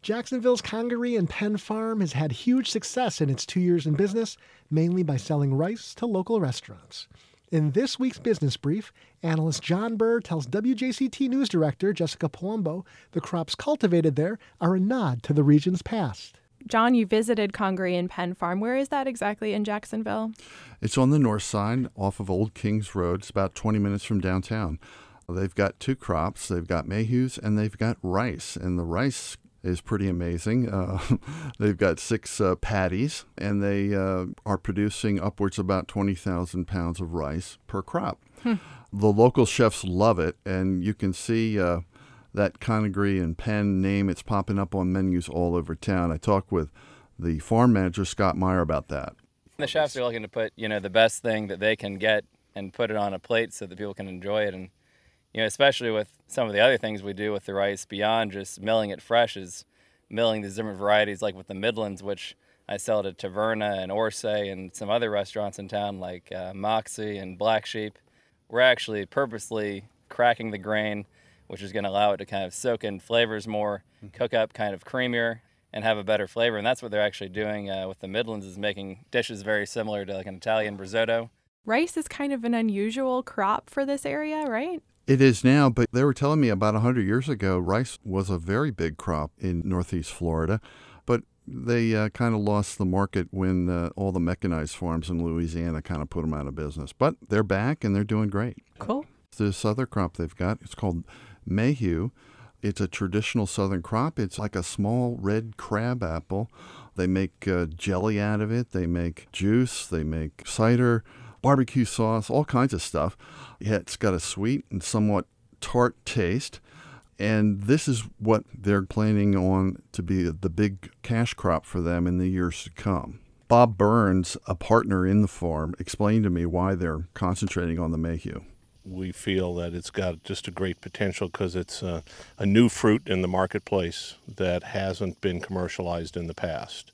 Jacksonville's Congaree and Penn Farm has had huge success in its 2 years in business, mainly by selling rice to local restaurants. In this week's Business Brief, analyst John Burr tells WJCT News Director Jessica Palumbo the crops cultivated there are a nod to the region's past. John, you visited Congaree and Penn Farm. Where is that exactly in Jacksonville? It's on the north side off of Old Kings Road. It's about 20 minutes from downtown. They've got two crops. They've got Mayhews and they've got rice. And the rice is pretty amazing. They've got 6 paddies, and they are producing upwards of about 20,000 pounds of rice per crop. The local chefs love it, and you can see that Congaree and Penn name. It's popping up on menus all over town. I talked with the farm manager, Scott Meyer, about that. The chefs are looking to put, the best thing that they can get and put it on a plate so that people can enjoy it. And especially with some of the other things we do with the rice beyond just milling it fresh is milling these different varieties, like with the Midlands, which I sell to Taverna and Orsay and some other restaurants in town like Moxie and Black Sheep. We're actually purposely cracking the grain, which is going to allow it to kind of soak in flavors more, cook up kind of creamier, and have a better flavor. And that's what they're actually doing with the Midlands, is making dishes very similar to like an Italian risotto. Rice is kind of an unusual crop for this area, right? It is now, but they were telling me about 100 years ago, rice was a very big crop in northeast Florida, but they kind of lost the market when all the mechanized farms in Louisiana kind of put them out of business. But they're back, and they're doing great. Cool. This other crop they've got, it's called Mayhew. It's a traditional southern crop. It's like a small red crab apple. They make jelly out of it. They make juice. They make cider, barbecue sauce, all kinds of stuff. Yeah, it's got a sweet and somewhat tart taste. And this is what they're planning on to be the big cash crop for them in the years to come. Bob Burns, a partner in the farm, explained to me why they're concentrating on the Mayhew. We feel that it's got just a great potential because it's a new fruit in the marketplace that hasn't been commercialized in the past.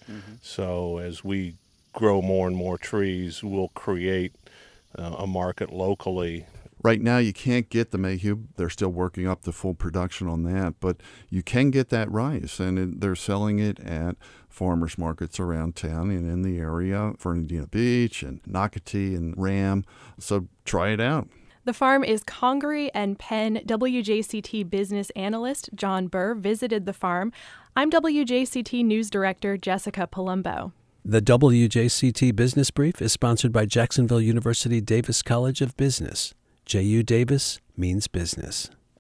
So as we grow more and more trees, we'll create a market locally. Right now, you can't get the Mayhew. They're still working up the full production on that, but you can get that rice, and they're selling it at farmers markets around town and in the area, Fernandina Beach and Nocatee and Ram. So try it out. The farm is Congaree and Penn. WJCT business analyst John Burr visited the farm. I'm WJCT News Director Jessica Palumbo. The WJCT Business Brief is sponsored by Jacksonville University Davis College of Business. J.U. Davis means business.